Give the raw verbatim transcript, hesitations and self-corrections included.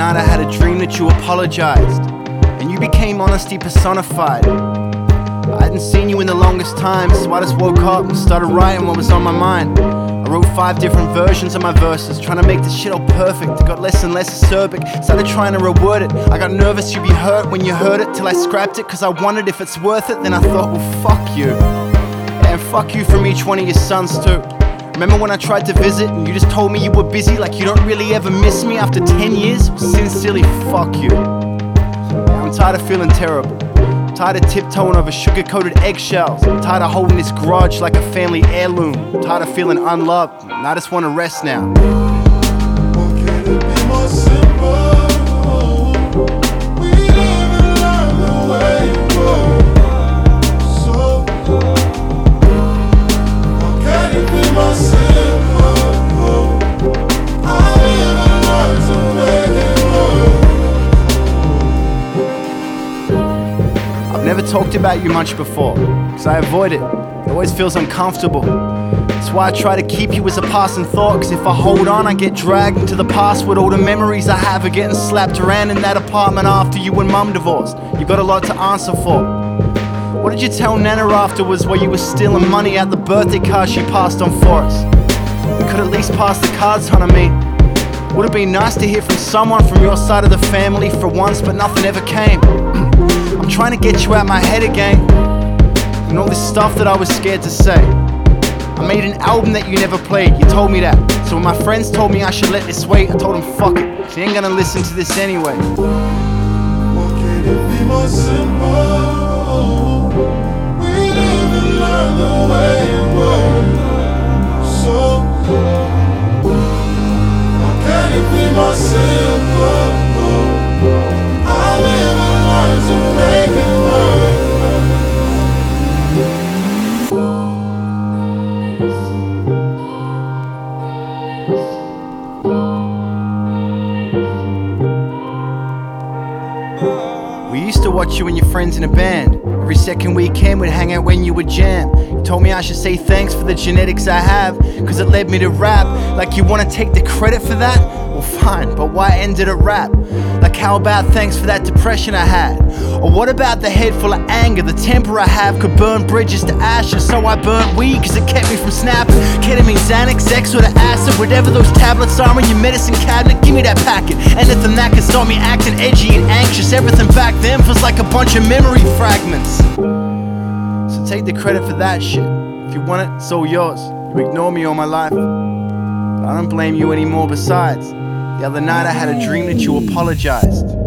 night I had a dream that you apologized, and you became honesty personified. I hadn't seen you in the longest time, so I just woke up and started writing what was on my mind. I wrote five different versions of my verses, trying to make this shit all perfect. It got less and less acerbic, started trying to reword it. I got nervous you'd be hurt when you heard it, till I scrapped it, cause I wondered if it's worth it. Then I thought, well fuck you, and fuck you from each one of your sons too. Remember when I tried to visit and you just told me you were busy, like you don't really ever miss me after ten years? Well, sincerely, fuck you. Yeah, I'm tired of feeling terrible, I'm tired of tiptoeing over sugar-coated eggshells, I'm tired of holding this grudge like a family heirloom, I'm tired of feeling unloved, and I just want to rest now. Why can't it be more simple? We live and learn the way it goes. So why can't it be more simple? I live and learn to make it work. I've never talked about you much before, cause I avoid it, it always feels uncomfortable. That's why I try to keep you as a passing thought, cause if I hold on I get dragged into the past, with all the memories I have of getting slapped around in that apartment after you and mum divorced. You got a lot to answer for. What did you tell Nana afterwards while you were stealing money out the birthday card she passed on for us? We could at least pass the cards, hun, I mean. Would have been nice to hear from someone from your side of the family for once, but nothing ever came. I'm trying to get you out my head again, and all this stuff that I was scared to say. I made an album that you never played, you told me that. So when my friends told me I should let this wait, I told them fuck it, cause you ain't gonna listen to this anyway. Why can't it be more simple? We live and learn the way it works. So why can't it be more simple? I live and learn to make it work. We used to watch you and your friends in a band. Every second weekend we'd hang out when you would jam. You told me I should say thanks for the genetics I have, cause it led me to rap. Like you wanna take the credit for that? Well fine, but why ended at rap? Like how about thanks for that depression I had? Or what about the head full of anger? The temper I have could burn bridges to ashes, so I burnt weed cause it kept me from snapping. Ketamine, Xanax, X or the acid, whatever those tablets are in your medicine cabinet, give me that packet. Anything that can start me acting edgy and anxious. Everything back then feels like a bunch of memory fragments. So take the credit for that shit. If you want it, it's all yours. You ignore me all my life, but I don't blame you anymore. Besides, the other night I had a dream that you apologized.